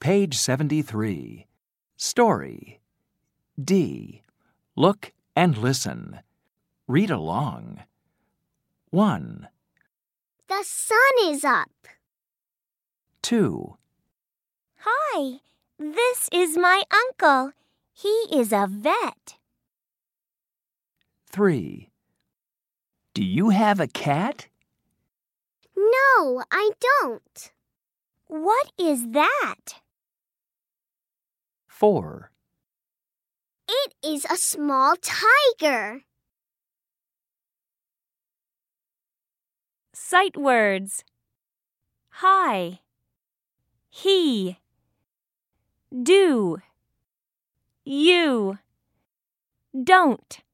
Page 73. Story. D. Look and listen. Read along. 1, The sun is up. 2, Hi, this is my uncle. He is a vet. 3. Do you have a cat? No, I don't. What is that? 4, It is a small tiger. Sight words. Hi. He. Do. You. Don't.